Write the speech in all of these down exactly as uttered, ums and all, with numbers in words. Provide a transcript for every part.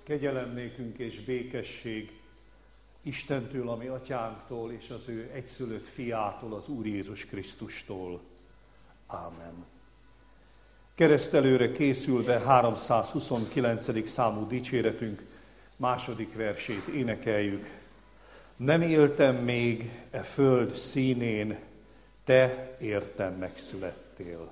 Kegyelem nékünk és békesség Istentől, ami atyánktól, és az ő egyszülött fiától, az Úr Jézus Krisztustól. Ámen. Keresztelőre készülve háromszázhuszonkilencedik számú dicséretünk második versét énekeljük. Nem éltem még e föld színén, te értem megszülettél.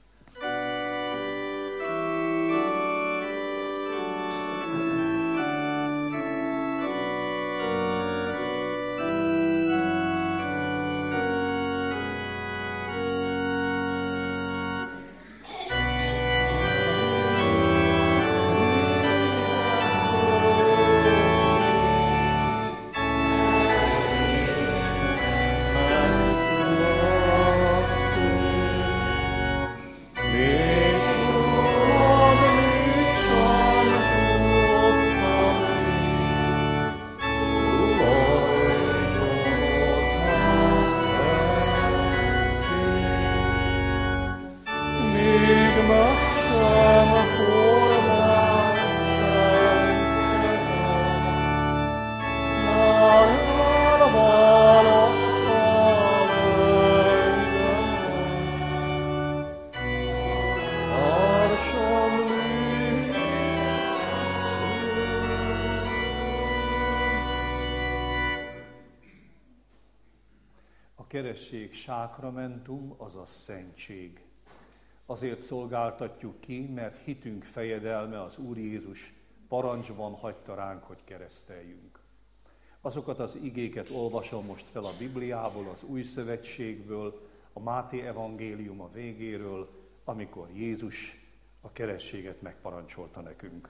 Keresztség sákramentum, azaz szentség. Azért szolgáltatjuk ki, mert hitünk fejedelme az Úr Jézus parancsban hagyta ránk, hogy kereszteljünk. Azokat az igéket olvasom most fel a Bibliából, az Új Szövetségből, a Máté evangélium a végéről, amikor Jézus a keresztséget megparancsolta nekünk.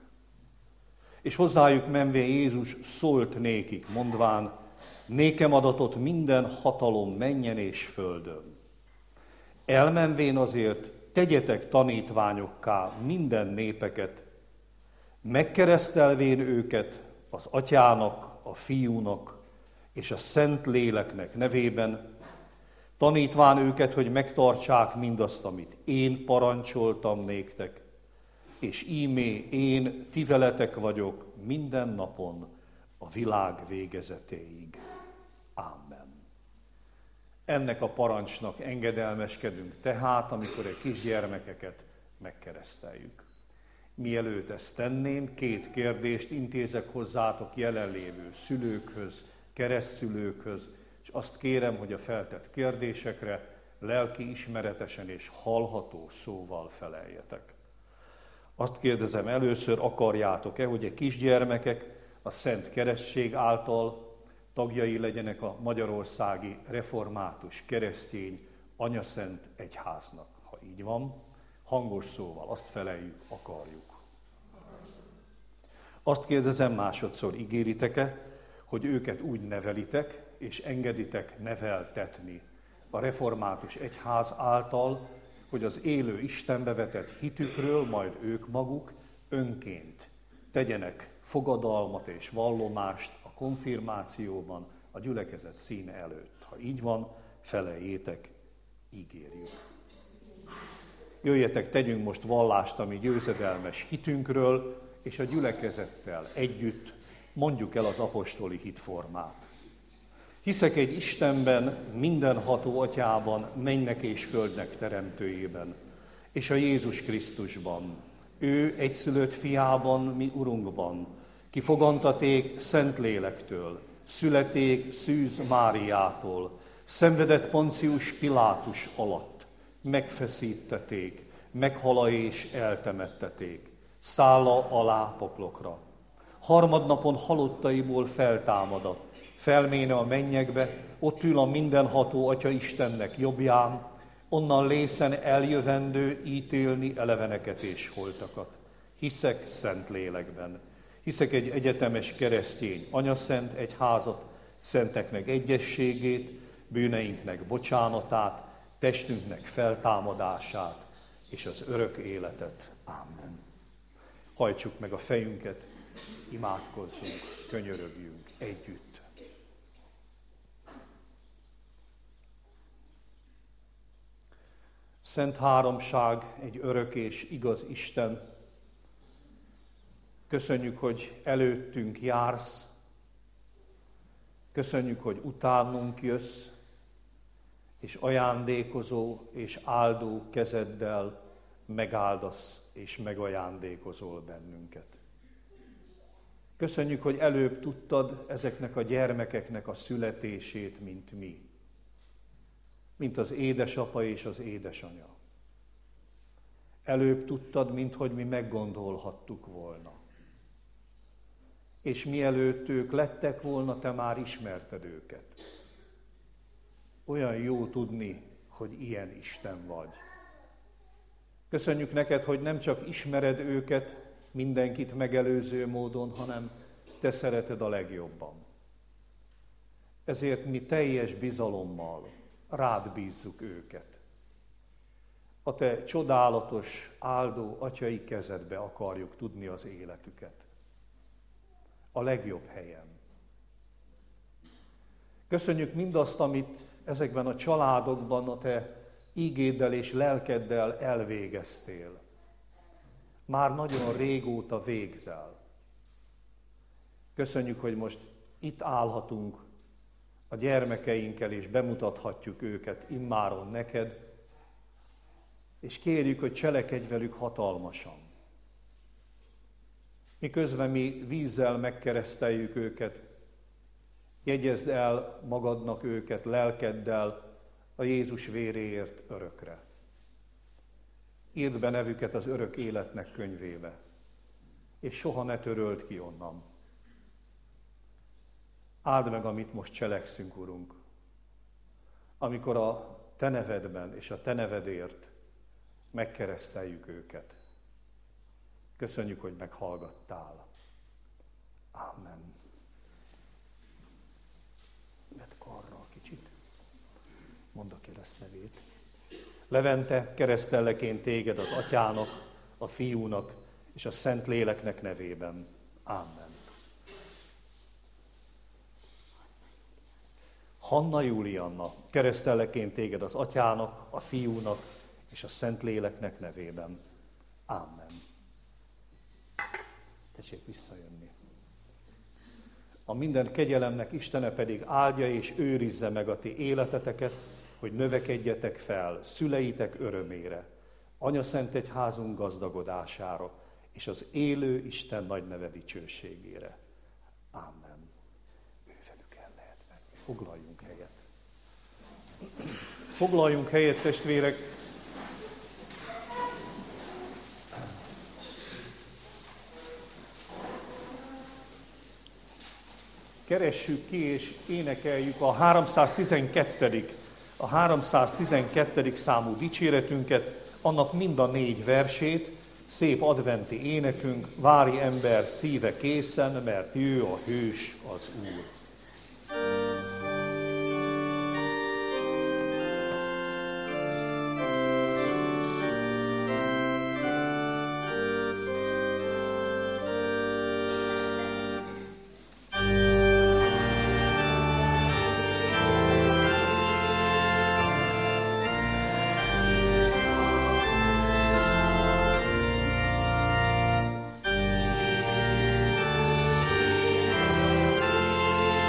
És hozzájuk menve Jézus szólt nékik, mondván, nékem adatot minden hatalom mennyen és földön. Elmenvén azért tegyetek tanítványokká minden népeket, megkeresztelvén őket az Atyának, a Fiúnak és a Szent Léleknek nevében, tanítván őket, hogy megtartsák mindazt, amit én parancsoltam néktek, és ímé én ti veletek vagyok minden napon a világ végezetéig. Amen. Ennek a parancsnak engedelmeskedünk tehát, amikor a kisgyermekeket megkereszteljük. Mielőtt ezt tenném, két kérdést intézek hozzátok jelenlévő szülőkhöz, keresztszülőkhöz, és azt kérem, hogy a feltett kérdésekre lelki ismeretesen és hallható szóval feleljetek. Azt kérdezem először, akarjátok-e, hogy a kisgyermekek a Szent Keresztség által tagjai legyenek a magyarországi református keresztény anyaszent egyháznak? Ha így van, hangos szóval azt feleljük, akarjuk. Azt kérdezem másodszor, ígéritek-e, hogy őket úgy nevelitek, és engeditek neveltetni a református egyház által, hogy az élő Istenbe vetett hitükről majd ők maguk önként tegyenek fogadalmat és vallomást a konfirmációban, a gyülekezet színe előtt. Ha így van, feleljétek, ígérjük. Jöjjetek, tegyünk most vallást a mi győzedelmes hitünkről, és a gyülekezettel együtt mondjuk el az apostoli hitformát. Hiszek egy Istenben, mindenható Atyában, mennek és földnek teremtőjében, és a Jézus Krisztusban, ő egyszülött fiában, mi Urunkban, ki fogantaték Szent Lélektől, születék Szűz Máriától, szenvedett Poncius Pilátus alatt, megfeszítették, meghala és eltemetteték, szálla alá poklokra. Harmadnapon halottaiból feltámadott, felméne a mennyekbe, ott ül a mindenható Atya Istennek jobbján, onnan lészen eljövendő ítélni eleveneket és holtakat. Hiszek Szent Lélekben. Hiszek egy egyetemes keresztény anyaszent egyházat, szenteknek egyességét, bűneinknek bocsánatát, testünknek feltámadását és az örök életet. Amen. Hajtsuk meg a fejünket, imádkozzunk, könyörögjünk együtt. Szent Háromság, egy örök és igaz Isten, Köszönjük, hogy előttünk jársz, köszönjük, hogy utánunk jössz, és ajándékozó és áldó kezeddel megáldasz és megajándékozol bennünket. Köszönjük, hogy előbb tudtad ezeknek a gyermekeknek a születését, mint mi, mint az édesapa és az édesanya. Előbb tudtad, mint hogy mi meggondolhattuk volna. És mielőtt ők lettek volna, te már ismerted őket. Olyan jó tudni, hogy ilyen Isten vagy. Köszönjük neked, hogy nem csak ismered őket mindenkit megelőző módon, hanem te szereted a legjobban. Ezért mi teljes bizalommal rád bízzuk őket. A te csodálatos, áldó atyai kezedbe akarjuk tudni az életüket. A legjobb helyen. Köszönjük mindazt, amit ezekben a családokban a te ígéddel és lelkeddel elvégeztél. Már nagyon régóta végzel. Köszönjük, hogy most itt állhatunk a gyermekeinkkel, és bemutathatjuk őket immáron neked, és kérjük, hogy cselekedj velük hatalmasan. Miközben mi vízzel megkereszteljük őket, jegyezd el magadnak őket lelkeddel a Jézus véréért örökre. Írd be nevüket az örök életnek könyvébe, és soha ne töröld ki onnan. Áld meg, amit most cselekszünk, Urunk, amikor a te nevedben és a te nevedért megkereszteljük őket. Köszönjük, hogy meghallgattál. Amen. Vedd karra kicsit. Mondd a kereszt nevét. Levente, keresztellek én téged az Atyának, a Fiúnak és a Szentléleknek nevében. Amen. Hanna Julianna, keresztellek én téged az Atyának, a Fiúnak és a Szentléleknek nevében. Amen. Tessék visszajönni. A minden kegyelemnek Istene pedig áldja és őrizze meg a ti életeteket, hogy növekedjetek fel szüleitek örömére, Anyaszent Egyházunk gazdagodására, és az élő Isten nagy neve dicsőségére. Amen. Ővelük el lehet venni. Foglaljunk helyet. Foglaljunk helyet, testvérek. Keressük ki és énekeljük a háromszáztizenkettedik a háromszáztizenkettedik számú dicséretünket, annak mind a négy versét, szép adventi énekünk, vári ember szíve készen, mert ő a hős az Úr. Amen.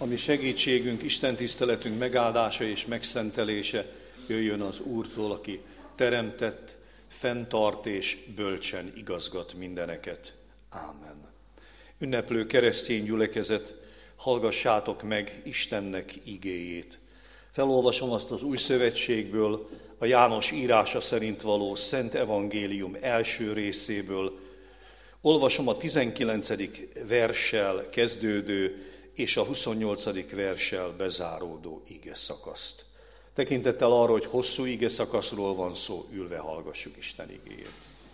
ami segítségünk, Isten tiszteletünk megáldása és megszentelése jöjjön az Úrtól, aki teremtett, fenntart és bölcsen igazgat mindeneket. Ámen. Ünneplő keresztény gyülekezet, hallgassátok meg Istennek igéjét. Felolvasom azt az Új Szövetségből, a János írása szerint való Szent Evangélium első részéből. Olvasom a tizenkilencedik verssel kezdődő és a huszonnyolcadik verssel bezáródó ige szakaszt. Tekintettel arra, hogy hosszú ige szakaszról van szó, ülve hallgassuk Isten igéjét.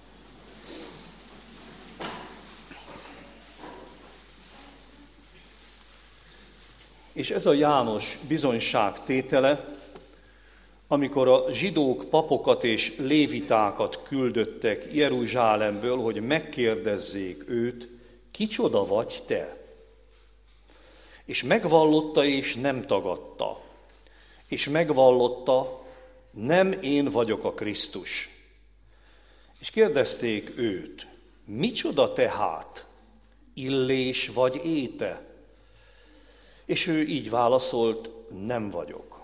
És ez a János bizonyságtétele, amikor a zsidók papokat és lévitákat küldöttek Jeruzsálemből, hogy megkérdezzék őt, kicsoda vagy te? És megvallotta és nem tagadta. És megvallotta, nem én vagyok a Krisztus. És kérdezték őt, micsoda tehát, illés vagy éte? És ő így válaszolt, nem vagyok.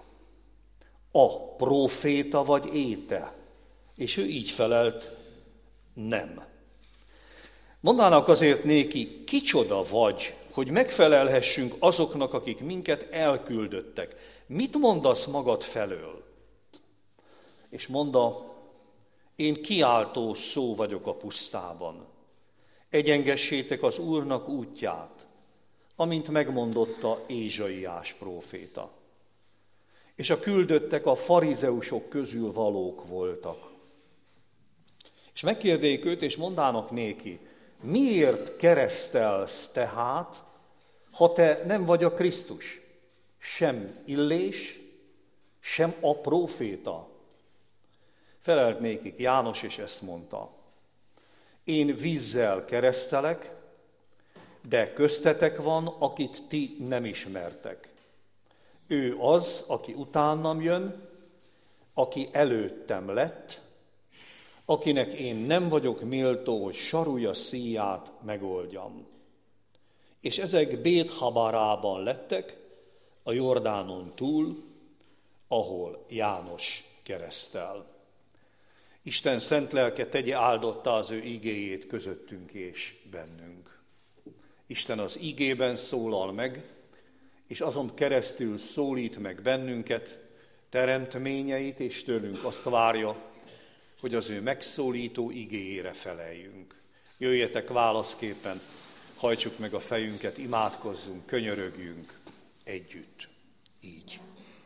A próféta vagy éte? És ő így felelt, nem. Mondanak azért néki, kicsoda vagy, hogy megfelelhessünk azoknak, akik minket elküldöttek. Mit mondasz magad felől? És mondta, én kiáltó szó vagyok a pusztában. Egyengessétek az Úrnak útját, amint megmondotta Ézsaiás próféta. És a küldöttek a farizeusok közül valók voltak. És megkérdék őt, és mondának néki, miért keresztelsz tehát, ha te nem vagy a Krisztus? Sem illés, sem a próféta. Felelt nékik János, és ezt mondta. Én vízzel keresztelek, de köztetek van, akit ti nem ismertek. Ő az, aki utánam jön, aki előttem lett, akinek én nem vagyok méltó, hogy sarúja szíját megoldjam. És ezek Bét-Habarában lettek, a Jordánon túl, ahol János keresztel. Isten szent lelke tegye áldottá az ő igéjét közöttünk és bennünk. Isten az igében szólal meg, és azon keresztül szólít meg bennünket, teremtményeit, és tőlünk azt várja, hogy az ő megszólító igéjére feleljünk. Jöjjetek válaszképpen, hajtsuk meg a fejünket, imádkozzunk, könyörögjünk együtt. Így.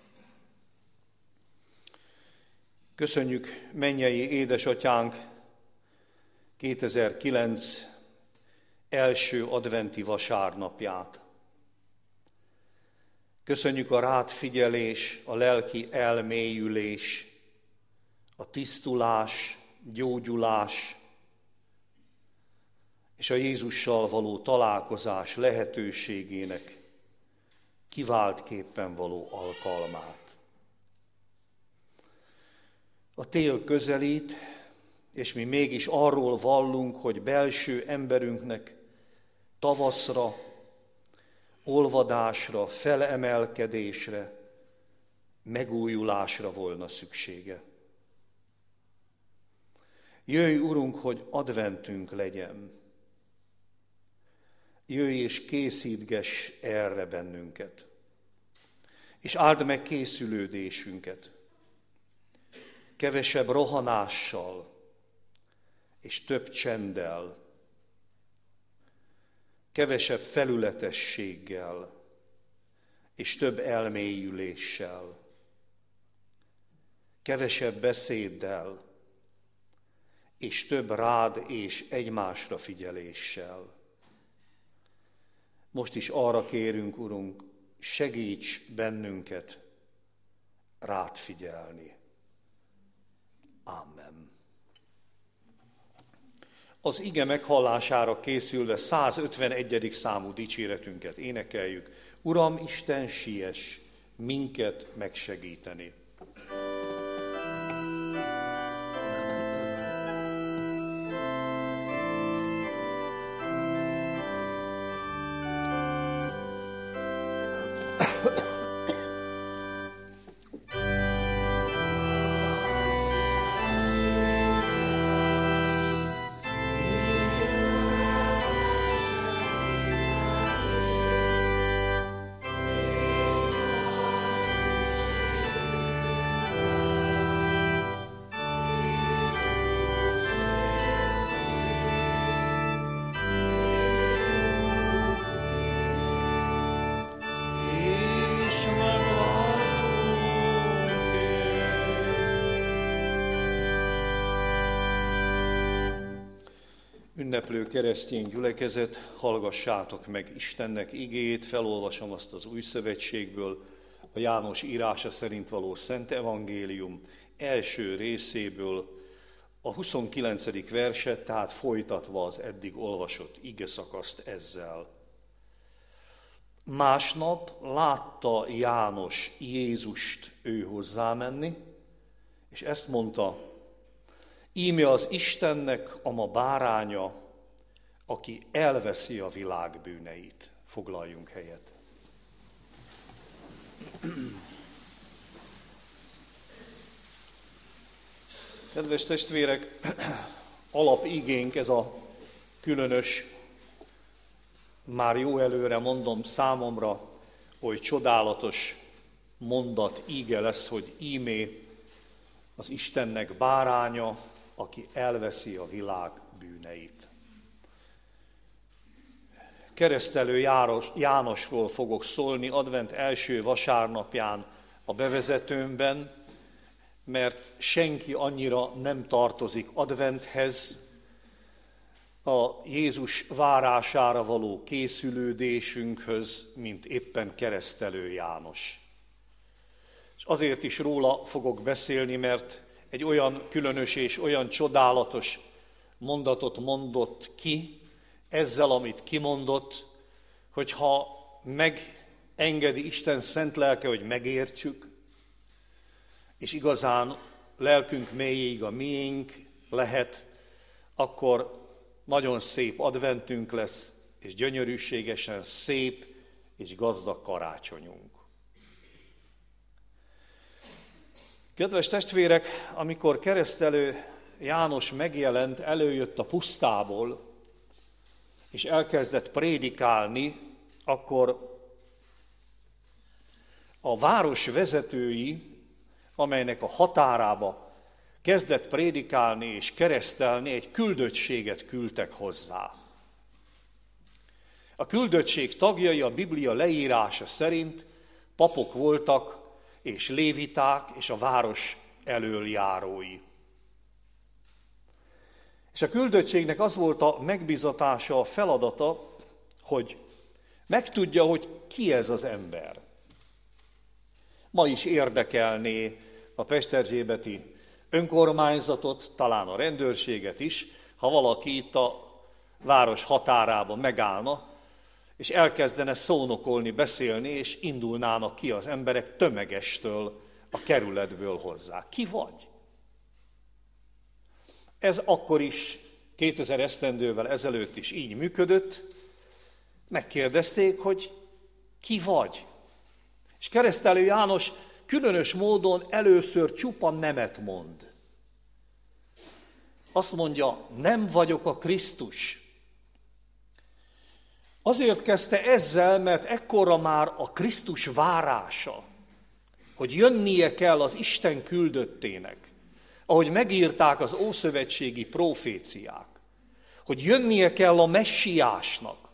Köszönjük mennyei édesatyánk kétezer-kilenc első adventi vasárnapját. Köszönjük a rád figyelés, a lelki elmélyülés, a tisztulás, gyógyulás és a Jézussal való találkozás lehetőségének kiváltképpen való alkalmát. A tél közelít, és mi mégis arról vallunk, hogy belső emberünknek tavaszra, olvadásra, felemelkedésre, megújulásra volna szüksége. Jöjj, Urunk, hogy adventünk legyen. Jöjj és készítgess erre bennünket. És áld meg készülődésünket. Kevesebb rohanással és több csenddel. Kevesebb felületességgel és több elmélyüléssel. Kevesebb beszéddel és több rád és egymásra figyeléssel. Most is arra kérünk, Urunk, segíts bennünket rád figyelni. Amen. Az ige meghallására készülve százötvenegyedik számú dicséretünket énekeljük. Uram Isten, siess minket megsegíteni. ünneplő keresztény gyülekezet, hallgassátok meg Istennek igét, felolvasom azt az Új Szövetségből, a János írása szerint való Szent Evangélium első részéből, a huszonkilencedik verset, tehát folytatva az eddig olvasott igeszakaszt ezzel. Másnap látta János Jézust ő hozzá menni, és ezt mondta: íme az Istennek a ma báránya, aki elveszi a világ bűneit. Foglaljunk helyet. Kedves testvérek, alapigénk ez a különös, már jó előre mondom számomra, oly csodálatos mondat, íge lesz, hogy íme az Istennek báránya, aki elveszi a világ bűneit. Keresztelő János, Jánosról fogok szólni advent első vasárnapján a bevezetőmben, mert senki annyira nem tartozik adventhez, a Jézus várására való készülődésünkhöz, mint éppen keresztelő János. És azért is róla fogok beszélni, mert egy olyan különös és olyan csodálatos mondatot mondott ki, ezzel, amit kimondott, hogyha megengedi Isten szent lelke, hogy megértsük, és igazán lelkünk mélyéig a miénk lehet, akkor nagyon szép adventünk lesz, és gyönyörűségesen szép és gazdag karácsonyunk. Kedves testvérek, amikor keresztelő János megjelent, előjött a pusztából, és elkezdett prédikálni, akkor a város vezetői, amelynek a határába kezdett prédikálni és keresztelni, egy küldöttséget küldtek hozzá. A küldöttség tagjai a Biblia leírása szerint papok voltak, és léviták, és a város elöljárói. És a küldöttségnek az volt a megbízatása, a feladata, hogy megtudja, hogy ki ez az ember. Ma is érdekelné a pesterzsébeti önkormányzatot, talán a rendőrséget is, ha valaki itt a város határában megállna, és elkezdene szónokolni, beszélni, és indulnának ki az emberek tömegestől, a kerületből hozzá. Ki vagy? Ez akkor is, kétezer esztendővel ezelőtt is így működött. Megkérdezték, hogy ki vagy? És keresztelő János különös módon először csupa nemet mond. Azt mondja, nem vagyok a Krisztus. Azért kezdte ezzel, mert ekkorra már a Krisztus várása, hogy jönnie kell az Isten küldöttének, ahogy megírták az ószövetségi proféciák, hogy jönnie kell a messiásnak.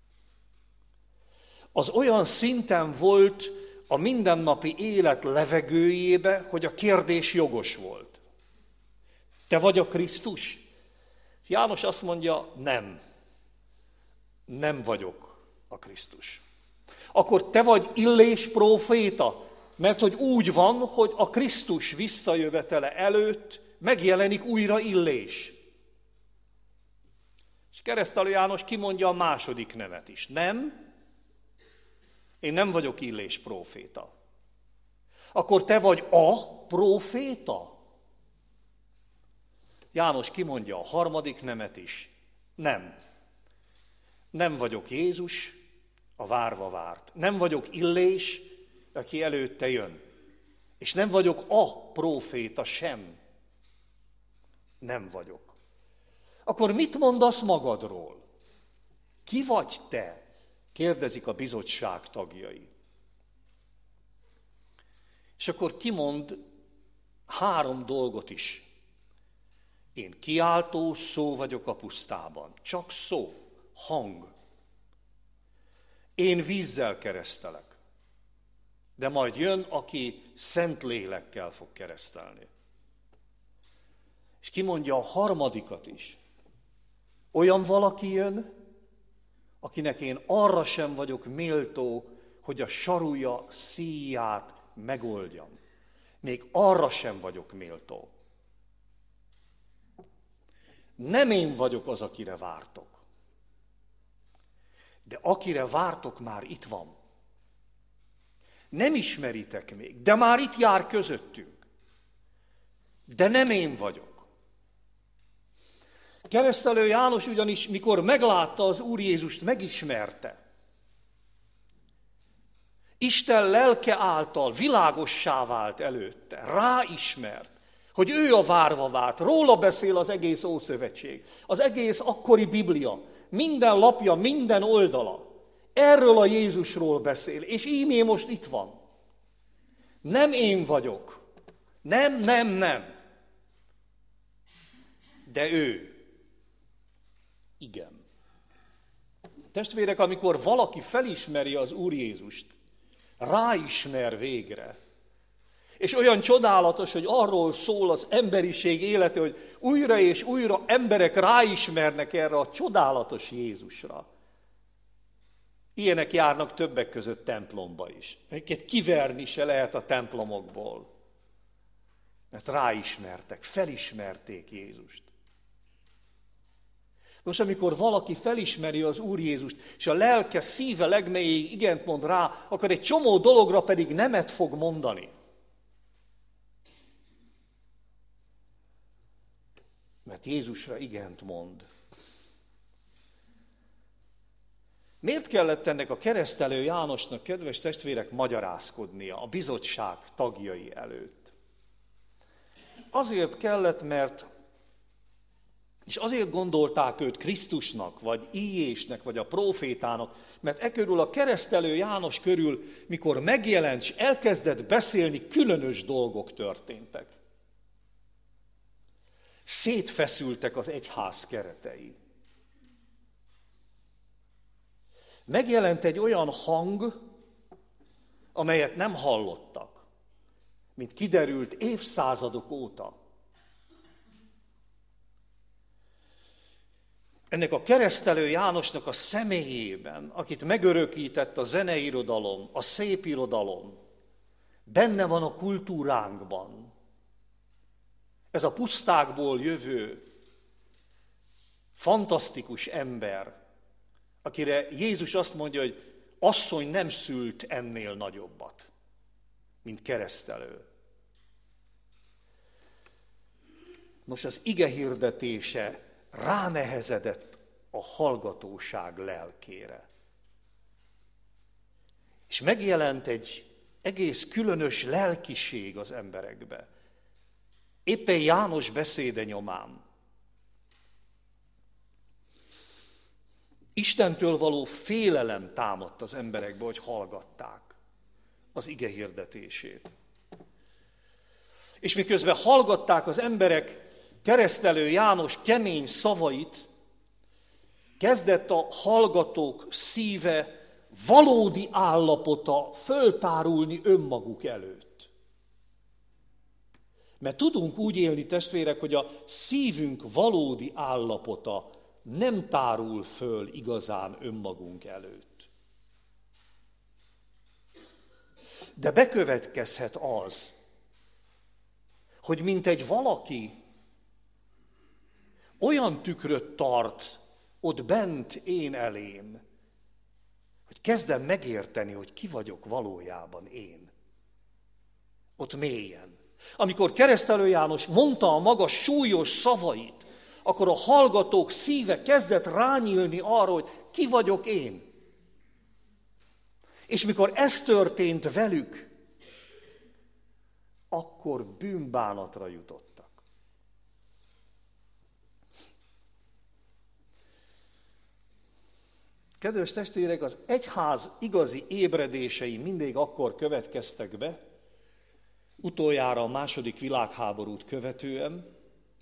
Az olyan szinten volt a mindennapi élet levegőjébe, hogy a kérdés jogos volt. Te vagy a Krisztus? János azt mondja, nem. Nem vagyok a Krisztus. Akkor te vagy Illés próféta, mert hogy úgy van, hogy a Krisztus visszajövetele előtt megjelenik újra Illés. És keresztelő János kimondja a második nevet is. Nem, én nem vagyok Illés próféta. Akkor te vagy a próféta? János kimondja a harmadik nemet is. Nem. Nem vagyok Jézus, a várva várt. Nem vagyok Illés, aki előtte jön. És nem vagyok a próféta sem. Nem vagyok. Akkor mit mondasz magadról? Ki vagy te? Kérdezik a bizottság tagjai. És akkor kimond három dolgot is. Én kiáltó szó vagyok a pusztában. Csak szó, hang. Én vízzel keresztelek. De majd jön, aki szent lélekkel fog keresztelni. És kimondja a harmadikat is. Olyan valaki jön, akinek én arra sem vagyok méltó, hogy a sarúja szíját megoldjam. Még arra sem vagyok méltó. Nem én vagyok az, akire vártok. De akire vártok, már itt van. Nem ismeritek még, de már itt jár közöttünk. De nem én vagyok. Keresztelő János ugyanis, mikor meglátta az Úr Jézust, megismerte. Isten lelke által világossá vált előtte, ráismert, hogy ő a várva várt, róla beszél az egész Ószövetség, az egész akkori Biblia, minden lapja, minden oldala. Erről a Jézusról beszél, és ímé most itt van. Nem én vagyok. Nem, nem, nem. De ő. Igen. Testvérek, amikor valaki felismeri az Úr Jézust, ráismer végre, és olyan csodálatos, hogy arról szól az emberiség élete, hogy újra és újra emberek ráismernek erre a csodálatos Jézusra. Ilyenek járnak többek között templomba is. Őket kiverni se lehet a templomokból. Mert ráismertek, felismerték Jézust. Most amikor valaki felismeri az Úr Jézust, és a lelke szíve legmélyéig igent mond rá, akkor egy csomó dologra pedig nemet fog mondani. Mert Jézusra igent mond. Miért kellett ennek a keresztelő Jánosnak, kedves testvérek, magyarázkodnia a bizottság tagjai előtt? Azért kellett, mert, és azért gondolták őt Krisztusnak, vagy Íjésnek, vagy a prófétának, mert e körül a keresztelő János körül, mikor megjelent, és elkezdett beszélni, különös dolgok történtek. Szétfeszültek az egyház keretei. Megjelent egy olyan hang, amelyet nem hallottak, mint kiderült évszázadok óta. Ennek a keresztelő Jánosnak a személyében, akit megörökített a zeneirodalom, a szépirodalom, benne van a kultúránkban. Ez a pusztákból jövő, fantasztikus ember, akire Jézus azt mondja, hogy asszony nem szült ennél nagyobbat, mint keresztelő. Nos, az ige hirdetése ránehezedett a hallgatóság lelkére. És megjelent egy egész különös lelkiség az emberekbe. Éppen János beszéde nyomán. Istentől való félelem támadt az emberekbe, hogy hallgatták az ige hirdetését. És miközben hallgatták az emberek keresztelő János kemény szavait, kezdett a hallgatók szíve valódi állapota föltárulni önmaguk előtt. Mert tudunk úgy élni, testvérek, hogy a szívünk valódi állapota nem tárul föl igazán önmagunk előtt. De bekövetkezhet az, hogy mint egy valaki olyan tükröt tart ott bent én elém, hogy kezdem megérteni, hogy ki vagyok valójában én. Ott mélyen. Amikor keresztelő János mondta a maga súlyos szavait, akkor a hallgatók szíve kezdett rányílni arra, hogy ki vagyok én. És mikor ez történt velük, akkor bűnbánatra jutottak. Kedves testvérek, az egyház igazi ébredései mindig akkor következtek be, utoljára a második világháborút követően,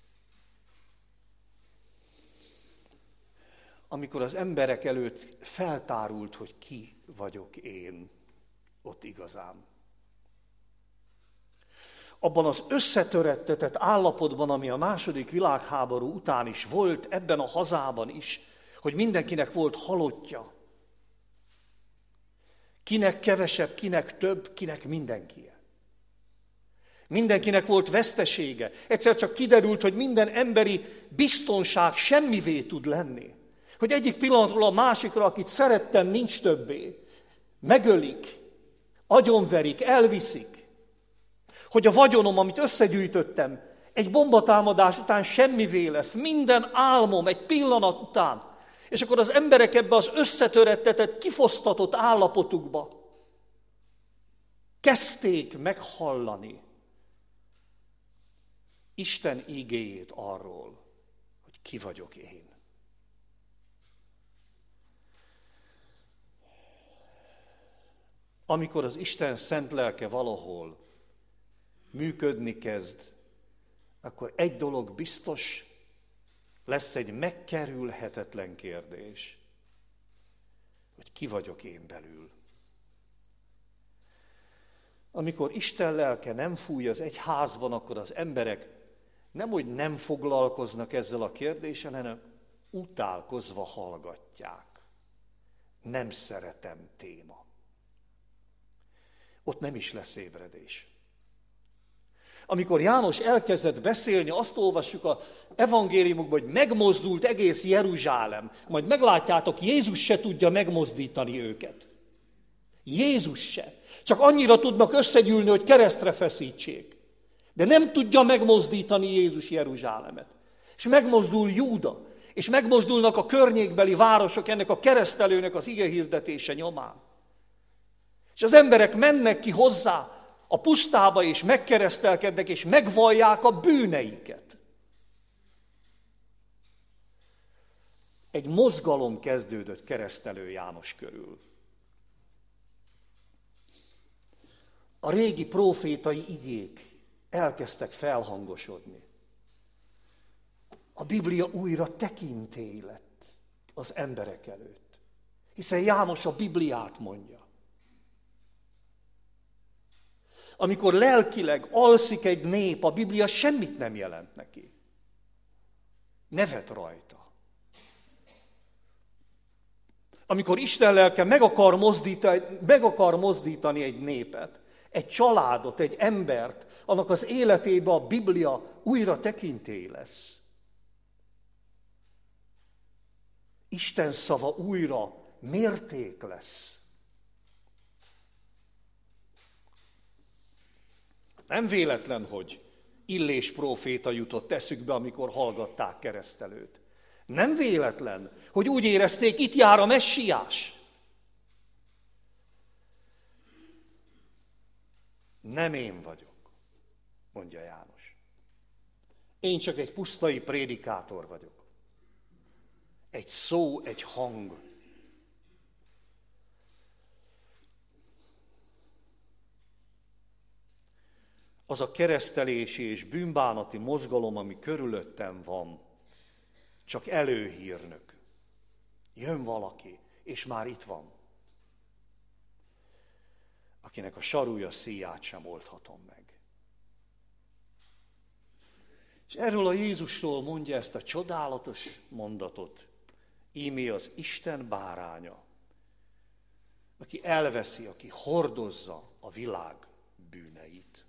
amikor az emberek előtt feltárult, hogy ki vagyok én ott igazán. abban az összetörettetett állapotban, ami a második világháború után is volt, ebben a hazában is, hogy mindenkinek volt halottja. Kinek kevesebb, kinek több, kinek mindenkie. Mindenkinek volt vesztesége. Egyszer csak kiderült, hogy minden emberi biztonság semmivé tud lenni. Hogy egyik pillanatról a másikra, akit szerettem, nincs többé. Megölik, agyonverik, elviszik. Hogy a vagyonom, amit összegyűjtöttem, egy bombatámadás után semmivé lesz. Minden álmom egy pillanat után. És akkor az emberek ebbe az összetörettetett, kifosztatott állapotukba kezdték meghallani Isten ígéjét arról, hogy ki vagyok én. Amikor az Isten szent lelke valahol működni kezd, akkor egy dolog biztos, lesz egy megkerülhetetlen kérdés, hogy ki vagyok én belül. Amikor Isten lelke nem fúj az egy házban, akkor az emberek nem, hogy nem foglalkoznak ezzel a kérdéssel, hanem utálkozva hallgatják. Nem szeretem téma. Ott nem is lesz ébredés. Amikor János elkezdett beszélni, azt olvassuk az evangéliumokban, hogy megmozdult egész Jeruzsálem. Majd meglátjátok, Jézus se tudja megmozdítani őket. Jézus se. Csak annyira tudnak összegyűlni, hogy keresztre feszítsék. De nem tudja megmozdítani Jézus Jeruzsálemet. És megmozdul Júda, és megmozdulnak a környékbeli városok ennek a keresztelőnek az igehirdetése nyomán. És az emberek mennek ki hozzá a pusztába, és megkeresztelkednek, és megvallják a bűneiket. Egy mozgalom kezdődött keresztelő János körül. A régi prófétai igék elkezdtek felhangosodni. A Biblia újra tekintély lett az emberek előtt. Hiszen János a Bibliát mondja. Amikor lelkileg alszik egy nép, a Biblia semmit nem jelent neki. Nevet rajta. Amikor Isten lelke meg akar mozdítani, meg akar mozdítani egy népet, egy családot, egy embert, annak az életébe a Biblia újra tekintély lesz. Isten szava újra mérték lesz. Nem véletlen, hogy Illés próféta jutott eszükbe, amikor hallgatták keresztelőt. Nem véletlen, hogy úgy érezték, itt jár a messiás. Nem én vagyok, mondja János. Én csak egy pusztai prédikátor vagyok. Egy szó, egy hang. Az a keresztelési és bűnbánati mozgalom, ami körülöttem van, csak előhírnök. Jön valaki, és már itt van, akinek a sarúja szíját sem oldhatom meg. És erről a Jézusról mondja ezt a csodálatos mondatot. Ímé az Isten báránya, aki elveszi, aki hordozza a világ bűneit.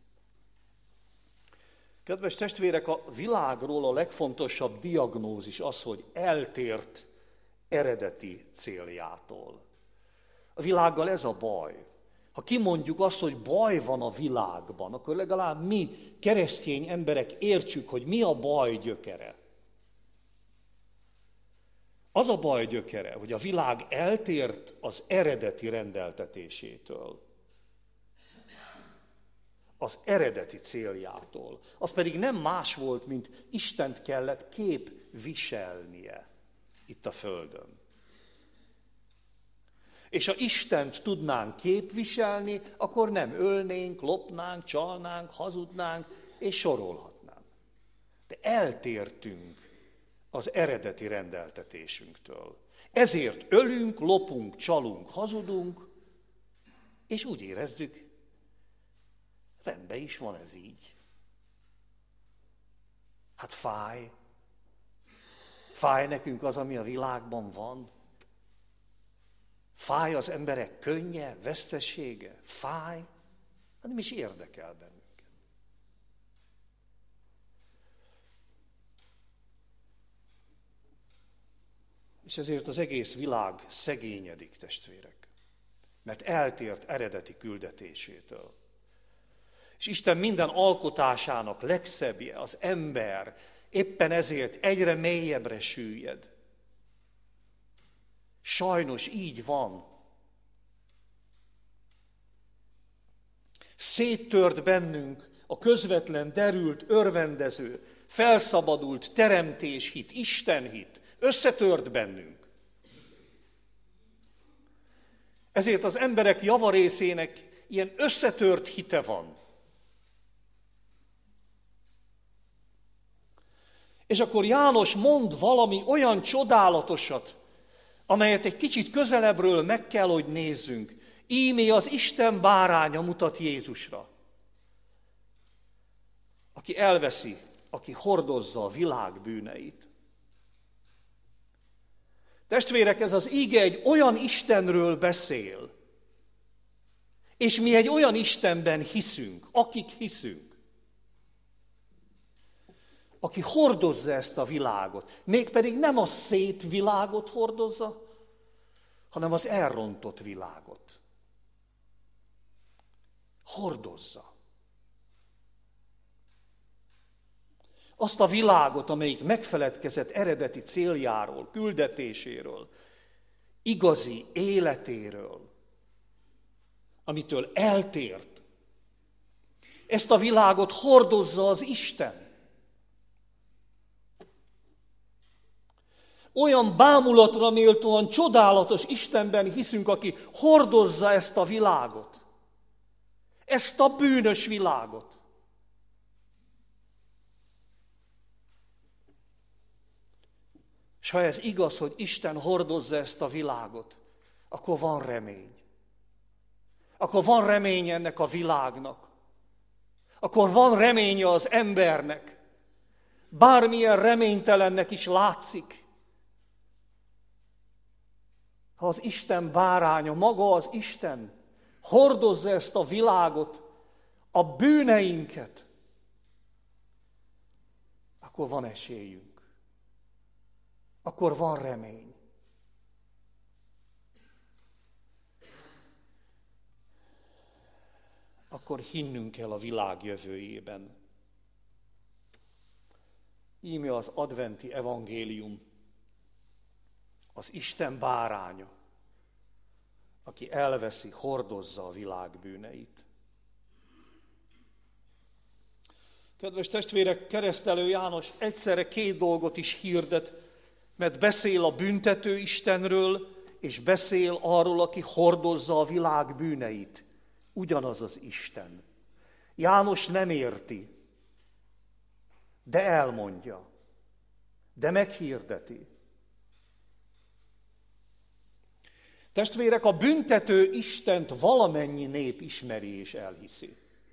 Kedves testvérek, a világról a legfontosabb diagnózis az, hogy eltért eredeti céljától. A világgal ez a baj. Ha kimondjuk azt, hogy baj van a világban, akkor legalább mi, keresztény emberek értsük, hogy mi a baj gyökere. Az a baj gyökere, hogy a világ eltért az eredeti rendeltetésétől. Az eredeti céljától. Az pedig nem más volt, mint Istent kellett képviselnie itt a földön. És ha Istent tudnánk képviselni, akkor nem ölnénk, lopnánk, csalnánk, hazudnánk, és sorolhatnánk. De eltértünk az eredeti rendeltetésünktől. Ezért ölünk, lopunk, csalunk, hazudunk, és úgy érezzük, rendben is van ez így. Hát fáj. Fáj nekünk az, ami a világban van. Fáj az emberek könnye, vesztesége. Fáj. Hát nem is érdekel bennünket. És ezért az egész világ szegényedik, testvérek. Mert eltért eredeti küldetésétől. És Isten minden alkotásának legszebbje, az ember, éppen ezért egyre mélyebbre süllyed. Sajnos így van. Széttört bennünk a közvetlen, derült, örvendező, felszabadult teremtéshit, Istenhit. Összetört bennünk. Ezért az emberek javarészének ilyen összetört hite van. És akkor János mond valami olyan csodálatosat, amelyet egy kicsit közelebbről meg kell, hogy nézzünk. Íme az Isten báránya mutat Jézusra, aki elveszi, aki hordozza a világ bűneit. Testvérek, ez az íge egy olyan Istenről beszél, és mi egy olyan Istenben hiszünk, akik hiszünk, aki hordozza ezt a világot, mégpedig nem a szép világot hordozza, hanem az elrontott világot. Hordozza. Azt a világot, amelyik megfeledkezett eredeti céljáról, küldetéséről, igazi életéről, amitől eltért. Ezt a világot hordozza az Isten. Olyan bámulatra méltóan csodálatos Istenben hiszünk, aki hordozza ezt a világot. Ezt a bűnös világot. És ha ez igaz, hogy Isten hordozza ezt a világot, akkor van remény. Akkor van remény ennek a világnak. Akkor van reménye az embernek. Bármilyen reménytelennek is látszik. Ha az Isten báránya, maga az Isten hordozza ezt a világot, a bűneinket, akkor van esélyünk. Akkor van remény. Akkor hinnünk kell a világ jövőjében. Íme az adventi evangélium, az Isten báránya, aki elveszi, hordozza a világ bűneit. Kedves testvérek, Keresztelő János egyszerre két dolgot is hirdet, mert beszél a büntető Istenről, és beszél arról, aki hordozza a világ bűneit. Ugyanaz az Isten. János nem érti, de elmondja, de meghirdeti. Testvérek, a büntető Istent valamennyi nép ismeri és elhiszi.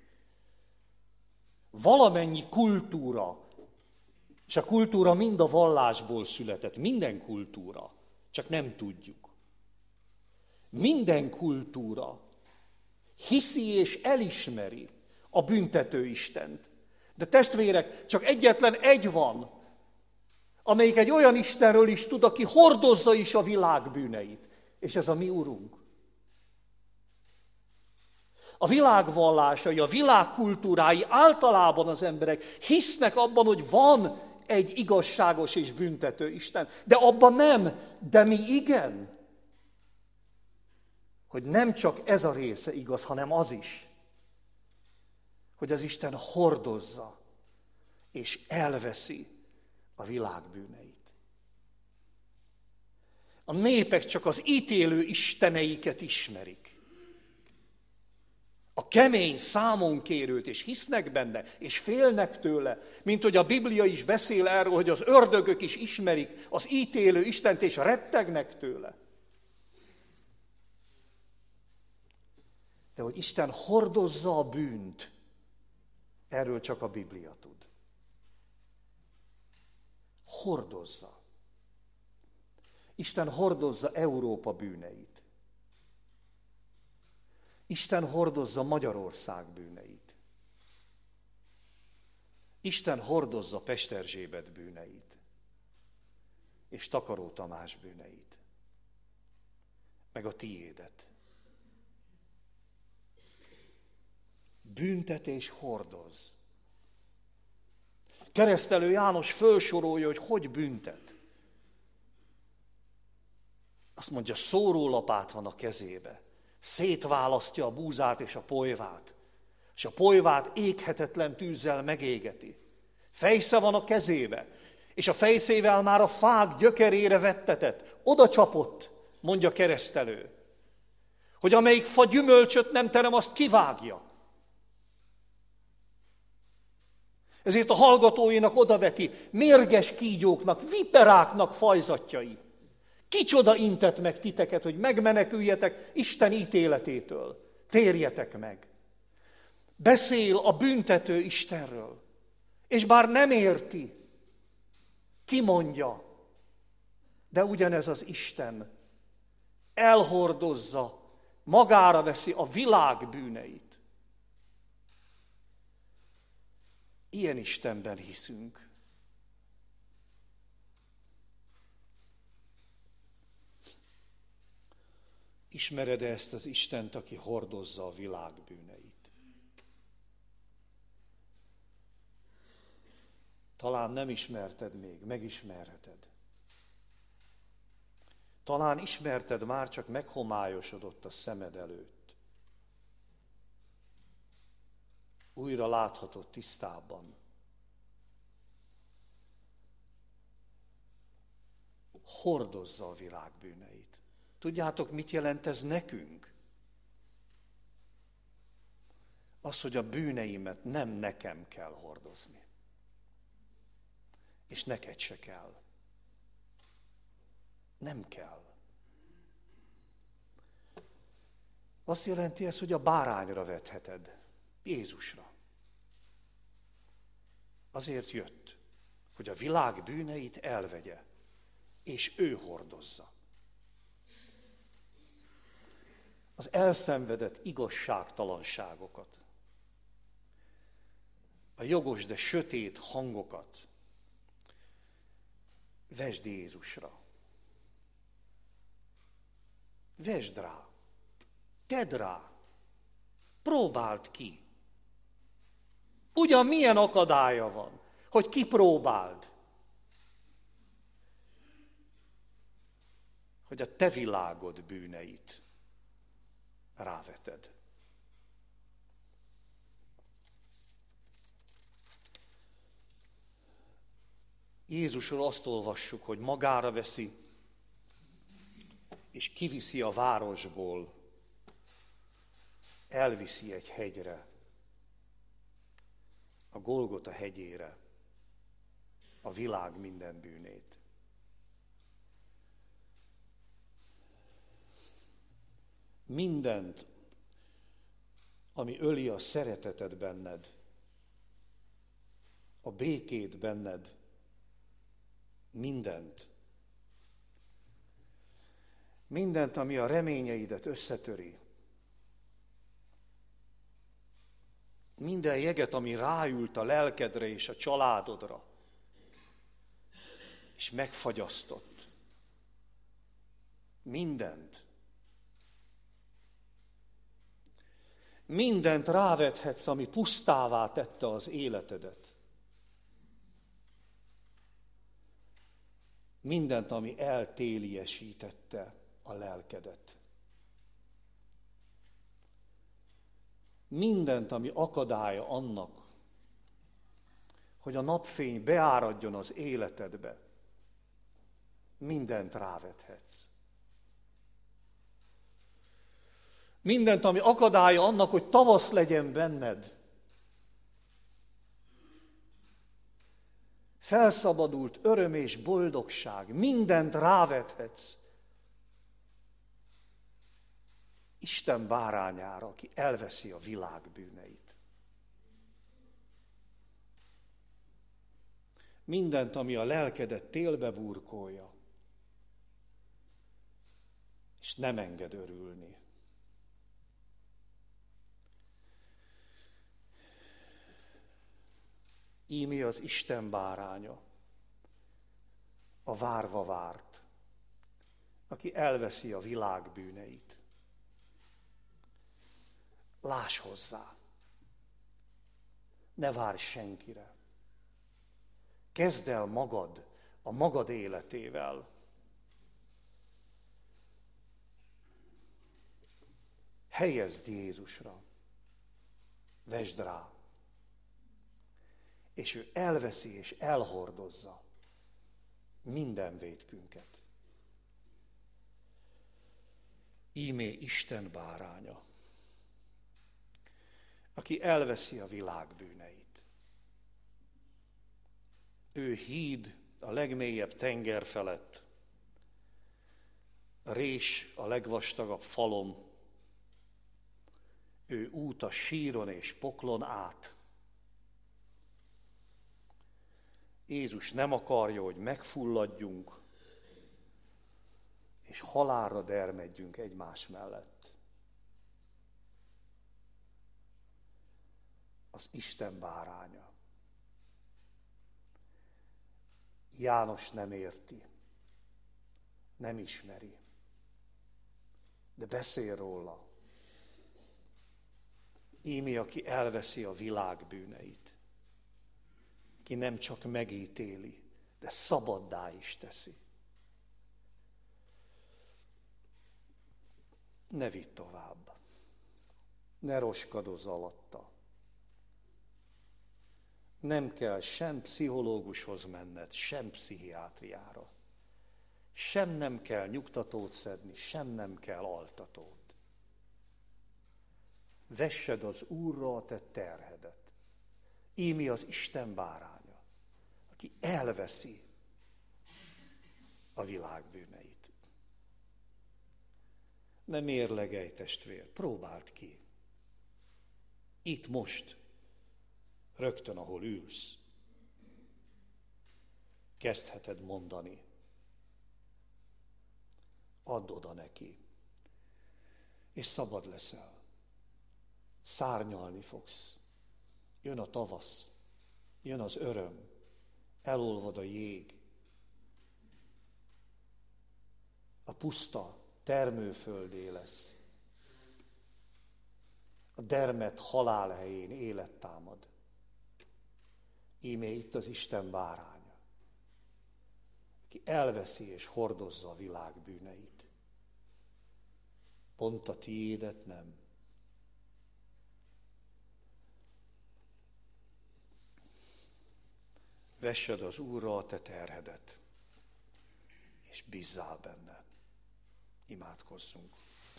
Valamennyi kultúra, és a kultúra mind a vallásból született, minden kultúra, csak nem tudjuk. Minden kultúra hiszi és elismeri a büntető Istent. De testvérek, csak egyetlen egy van, amelyik egy olyan Istenről is tud, aki hordozza is a világ bűneit. És ez a mi Urunk. A világvallásai, a világkultúrái, általában az emberek hisznek abban, hogy van egy igazságos és büntető Isten. De abban nem, de mi igen. Hogy nem csak ez a része igaz, hanem az is, hogy az Isten hordozza és elveszi a világ bűneit. A népek csak az ítélő isteneiket ismerik. A kemény számonkérőt, és hisznek benne, és félnek tőle, mint hogy a Biblia is beszél erről, hogy az ördögök is ismerik az ítélő Istent, és rettegnek tőle. De hogy Isten hordozza a bűnt, erről csak a Biblia tud. hordozza. Isten hordozza Európa bűneit. Isten hordozza Magyarország bűneit. Isten hordozza Pesterzsébet bűneit. És Takaró Tamás bűneit. Meg a tiédet. Büntetés hordoz. Keresztelő János fölsorolja, hogy hogy büntet. Azt mondja, szórólapát van a kezébe. Szétválasztja a búzát és a polyvát. És a polyvát éghetetlen tűzzel megégeti. Fejsze van a kezébe. És a fejszével már a fák gyökerére vettetett. Oda csapott, mondja keresztelő. Hogy amelyik fa gyümölcsöt nem terem, azt kivágja. Ezért a hallgatóinak odaveti, mérges kígyóknak, viperáknak fajzatjai. Kicsoda intett meg titeket, hogy megmeneküljetek Isten ítéletétől. Térjetek meg. Beszél a büntető Istenről. És bár nem érti, kimondja, de ugyanez az Isten elhordozza, magára veszi a világ bűneit. Ilyen Istenben hiszünk. Ismered-e ezt az Istent, aki hordozza a világ bűneit? Talán nem ismerted még, megismerheted. Talán ismerted már, csak meghomályosodott a szemed előtt. Újra láthatod tisztában. Hordozza a világ bűneit. Tudjátok, mit jelent ez nekünk? Az, hogy a bűneimet nem nekem kell hordozni. És neked se kell. Nem kell. Azt jelenti ez, hogy a bárányra vetheted. Jézusra. Azért jött, hogy a világ bűneit elvegye, és ő hordozza. Az elszenvedett igazságtalanságokat, a jogos, de sötét hangokat vesd Jézusra. Vesd rá. Tedd rá. Próbáld ki. Ugyan milyen akadálya van, hogy kipróbáld, hogy a te világod bűneit ráveted. Jézusról azt olvassuk, hogy magára veszi, és kiviszi a városból, elviszi egy hegyre, a Golgota hegyére, a világ minden bűnét. Mindent, ami öli a szereteted benned, a békét benned, mindent. Mindent, ami a reményeidet összetöri. Minden jeget, ami ráült a lelkedre és a családodra, és megfagyasztott. Mindent. Mindent rávethetsz, ami pusztává tette az életedet. Mindent, ami eltéliesítette a lelkedet. Mindent, ami akadálya annak, hogy a napfény beáradjon az életedbe, mindent rávethetsz. Mindent, ami akadálya annak, hogy tavasz legyen benned, felszabadult öröm és boldogság, mindent rávethetsz Isten bárányára, aki elveszi a világ bűneit. mindent, ami a lelkedet télbe burkolja, és nem enged örülni. Íme az Isten báránya, a várva várt, aki elveszi a világ bűneit. Láss hozzá, ne várj senkire. Kezd el magad, a magad életével. Helyezd Jézusra, vesd rá, és ő elveszi és elhordozza minden vétkünket. Íme Isten báránya, aki elveszi a világ bűneit. Ő híd a legmélyebb tenger felett, rés a legvastagabb falom, ő út a síron és poklon át. Jézus nem akarja, hogy megfulladjunk, és halálra dermedjünk egymás mellett. Az Isten báránya. János nem érti, nem ismeri, de beszél róla. Íme, aki elveszi a világ bűneit, ki nem csak megítéli, de szabaddá is teszi. Ne vidd tovább, ne roskadozz alatta. Nem kell sem pszichológushoz menned, sem pszichiátriára. Sem nem kell nyugtatót szedni, sem nem kell altatót. Vessed az Úrra a te terhedet. Íme az Isten báránya, aki elveszi a világ bűneit. Ne mérlegelj, testvér, próbáld ki. Itt most, rögtön, ahol ülsz, kezdheted mondani. Add oda neki, és szabad leszel. Szárnyalni fogsz. Jön a tavasz, jön az öröm, elolvad a jég. A puszta termőföldé lesz. A dermedt halálhelyén élet támad. Íme itt az Isten báránya, aki elveszi és hordozza a világ bűneit. Pont a tiédet nem. Vessed az Úrra a te terhedet, és bízzál benne. Imádkozzunk.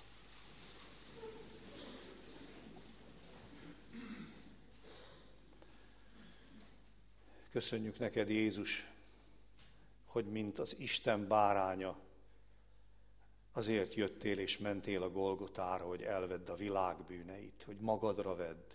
Köszönjük neked, Jézus, hogy mint az Isten báránya, azért jöttél és mentél a Golgotára, hogy elvedd a világ bűneit, hogy magadra vedd.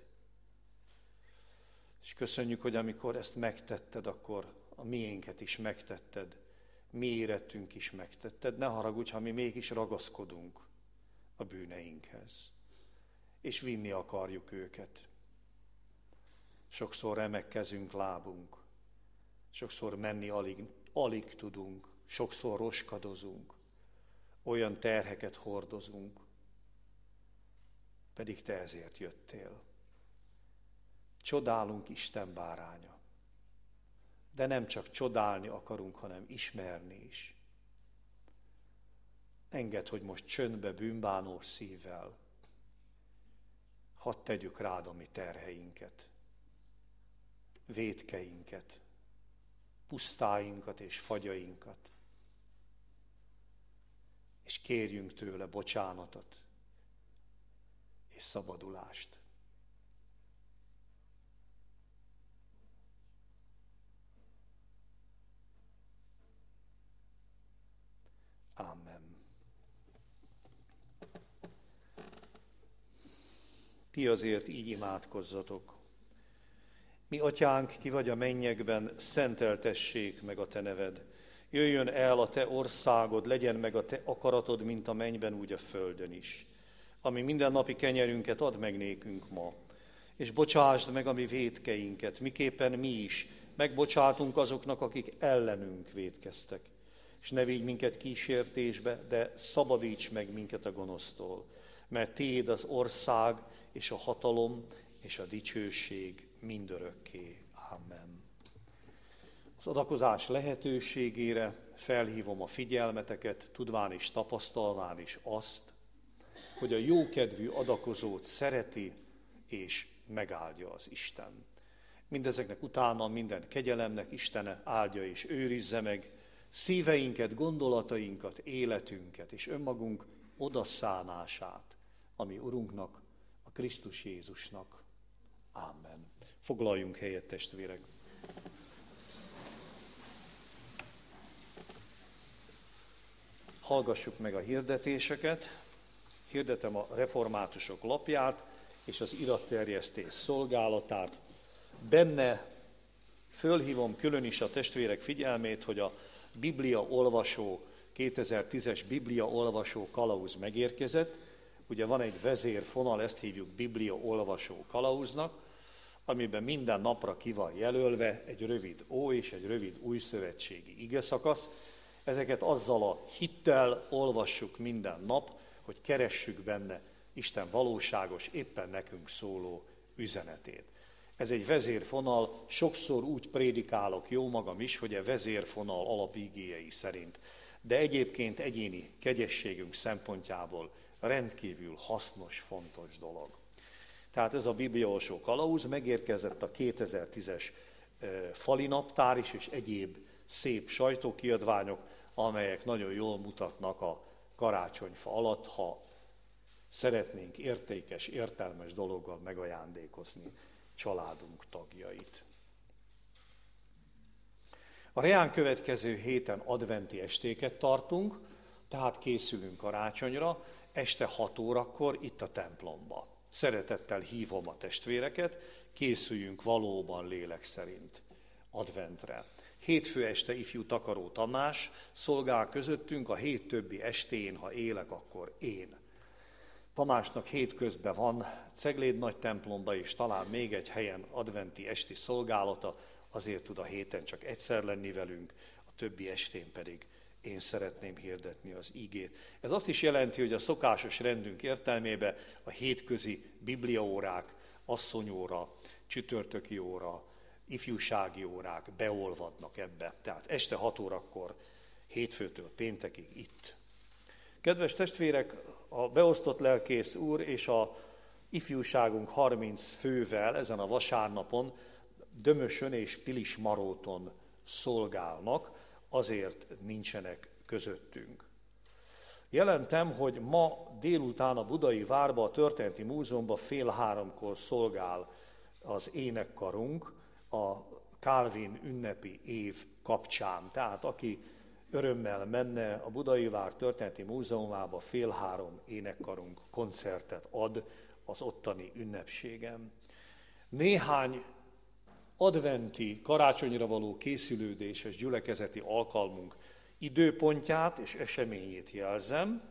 És köszönjük, hogy amikor ezt megtetted, akkor a miénket is megtetted, mi érettünk is megtetted. Ne haragudj, ha mi mégis ragaszkodunk a bűneinkhez, és vinni akarjuk őket. Sokszor remek kezünk, lábunk, sokszor menni alig, alig tudunk, sokszor roskadozunk, olyan terheket hordozunk, pedig te ezért jöttél. Csodálunk, Isten báránya, de nem csak csodálni akarunk, hanem ismerni is. Engedd, hogy most csöndbe, bűnbánós szívvel hadd tegyük rád a mi terheinket, vétkeinket, pusztáinkat és fagyainkat, és kérjünk tőle bocsánatot és szabadulást. Amen. Ti azért így imádkozzatok. Mi atyánk, ki vagy a mennyekben, szenteltessék meg a te neved. Jöjjön el a te országod, legyen meg a te akaratod, mint a mennyben, úgy a földön is. Ami mindennapi kenyerünket add meg nékünk ma, és bocsásd meg a mi vétkeinket, miképpen mi is megbocsátunk azoknak, akik ellenünk vétkeztek. És ne vigy minket kísértésbe, de szabadíts meg minket a gonosztól, mert tiéd az ország, és a hatalom, és a dicsőség mindörökké. Amen. Az adakozás lehetőségére felhívom a figyelmeteket, tudván és tapasztalván is azt, hogy a jókedvű adakozót szereti és megáldja az Isten. Mindezeknek utána minden kegyelemnek Istene áldja és őrizze meg szíveinket, gondolatainkat, életünket és önmagunk odaszánását, ami Urunknak, a Krisztus Jézusnak. Amen. Foglaljunk helyet, testvérek! Hallgassuk meg a hirdetéseket. Hirdetem a reformátusok lapját és az iratterjesztés szolgálatát. Benne fölhívom külön is a testvérek figyelmét, hogy a Biblia olvasó, kétezer-tízes Biblia olvasó kalauz megérkezett. Ugye van egy vezérfonal, ezt hívjuk Biblia olvasó kalauznak, amiben minden napra ki van jelölve egy rövid ó és egy rövid újszövetségi igeszakasz. Ezeket azzal a hittel olvassuk minden nap, hogy keressük benne Isten valóságos, éppen nekünk szóló üzenetét. Ez egy vezérfonal, sokszor úgy prédikálok jó magam is, hogy a vezérfonal alapigéjei szerint. De egyébként egyéni kegyességünk szempontjából rendkívül hasznos, fontos dolog. Tehát ez a bibliaolvasó kalauz megérkezett a kétezer-tízes fali naptár is, és egyéb szép sajtókiadványok, amelyek nagyon jól mutatnak a karácsonyfa alatt, ha szeretnénk értékes, értelmes dologgal megajándékozni családunk tagjait. A reán következő héten adventi estéket tartunk, tehát készülünk karácsonyra, este hat órakor itt a templomba. Szeretettel hívom a testvéreket, készüljünk valóban lélek szerint adventre. Hétfő este ifjú Takaró Tamás szolgál közöttünk, a hét többi estén, ha élek, akkor én. Tamásnak hétközben van Cegléd nagy templomba, és talán még egy helyen adventi esti szolgálata, azért tud a héten csak egyszer lenni velünk, a többi estén pedig én szeretném hirdetni az igét. Ez azt is jelenti, hogy a szokásos rendünk értelmében a hétközi bibliaórák, asszonyóra, csütörtöki óra, ifjúsági órák beolvadnak ebbe. Tehát este hat órakor, hétfőtől péntekig itt. Kedves testvérek, a beosztott lelkész úr és a ifjúságunk harminc fővel ezen a vasárnapon Dömösön és Pilismaróton szolgálnak, azért nincsenek közöttünk. Jelentem, hogy ma délután a Budai Várba, a Történeti Múzeumban fél háromkor szolgál az énekkarunk a Kálvin ünnepi év kapcsán. Tehát aki örömmel menne a Budai Vár Történeti Múzeumába, fél három énekkarunk koncertet ad az ottani ünnepségen. Néhány adventi, karácsonyra való készülődéses gyülekezeti alkalmunk időpontját és eseményét jelzem.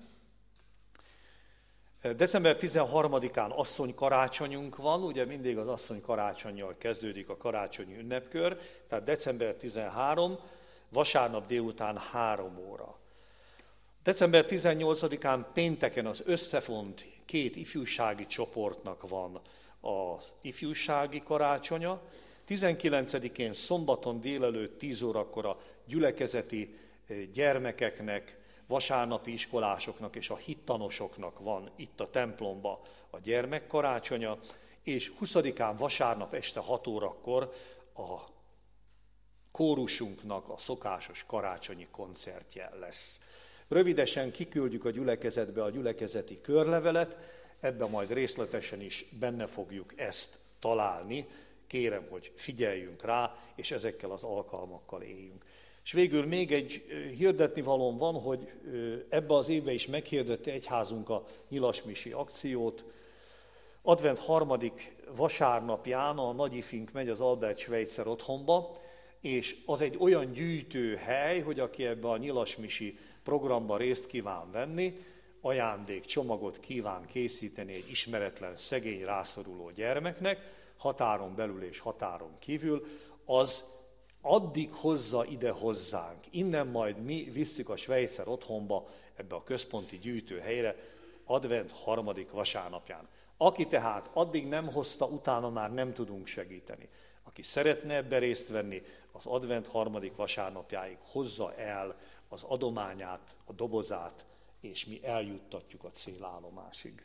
december tizenharmadikán asszony karácsonyunk van, ugye mindig az asszony karácsonnyal kezdődik a karácsonyi ünnepkör, tehát december tizenharmadika, vasárnap délután három óra. december tizennyolcadikán pénteken az összefont két ifjúsági csoportnak van az ifjúsági karácsonya, tizenkilencedikén szombaton délelőtt tíz órakor a gyülekezeti gyermekeknek, vasárnapi iskolásoknak és a hittanosoknak van itt a templomba a gyermekkarácsonya, és huszadikán vasárnap este hat órakor a kórusunknak a szokásos karácsonyi koncertje lesz. Rövidesen kiküldjük a gyülekezetbe a gyülekezeti körlevelet, ebben majd részletesen is benne fogjuk ezt találni. Kérem, hogy figyeljünk rá, és ezekkel az alkalmakkal éljünk. És végül még egy hirdetni valóm van, hogy ebbe az évben is meghirdette egyházunk a nyilasmisi akciót. Advent harmadik vasárnapján a nagyifink megy az Albert Schweitzer otthonba, és az egy olyan gyűjtőhely, hogy aki ebbe a nyilasmisi programba részt kíván venni, ajándékcsomagot kíván készíteni egy ismeretlen, szegény, rászoruló gyermeknek, határon belül és határon kívül, az addig hozza ide hozzánk. Innen majd mi visszük a Schweitzer otthonba, ebbe a központi gyűjtőhelyre, advent harmadik vasárnapján. Aki tehát addig nem hozta, utána már nem tudunk segíteni. Aki szeretne ebbe részt venni, az advent harmadik vasárnapjáig hozza el az adományát, a dobozát, és mi eljuttatjuk a célállomásig.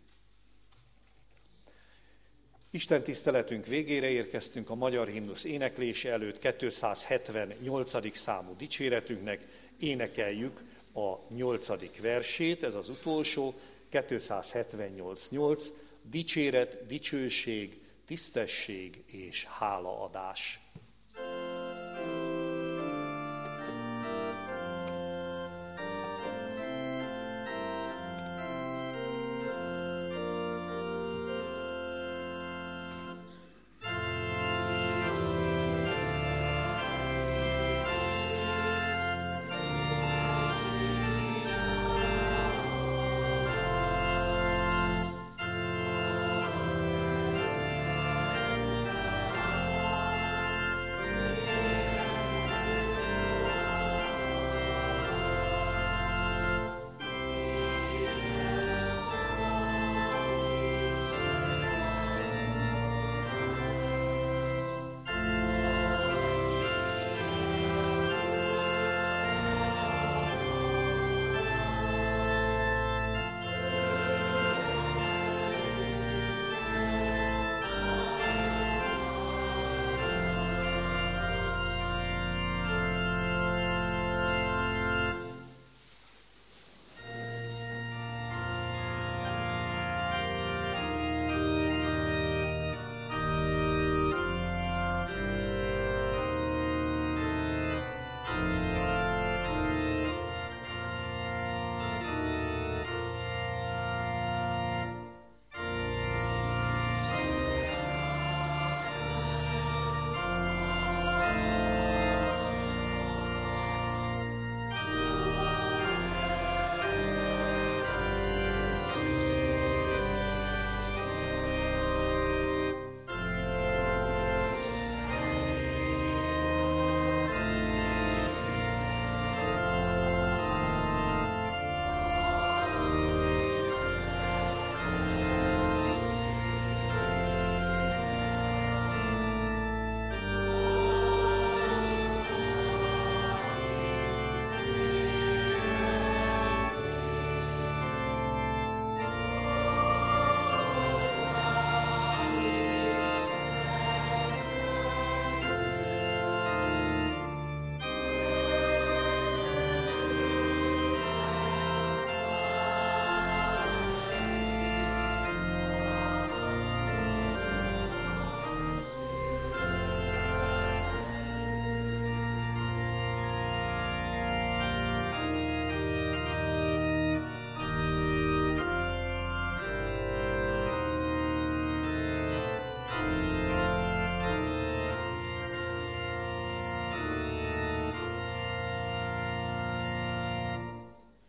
Isten tiszteletünk végére érkeztünk a magyar himnusz éneklése előtt, kétszázhetvennyolcadik számú dicséretünknek énekeljük a nyolcadik versét, ez az utolsó, kétszázhetvennyolc nyolc, dicséret, dicsőség, tisztesség és hálaadás.